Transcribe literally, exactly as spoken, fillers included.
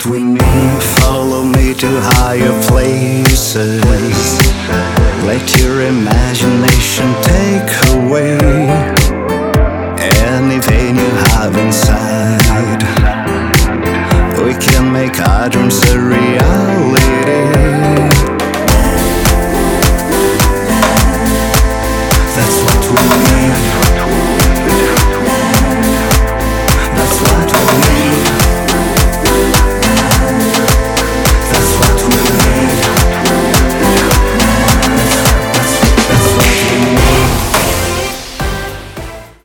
between me. Follow me to higher places. Let your imagination take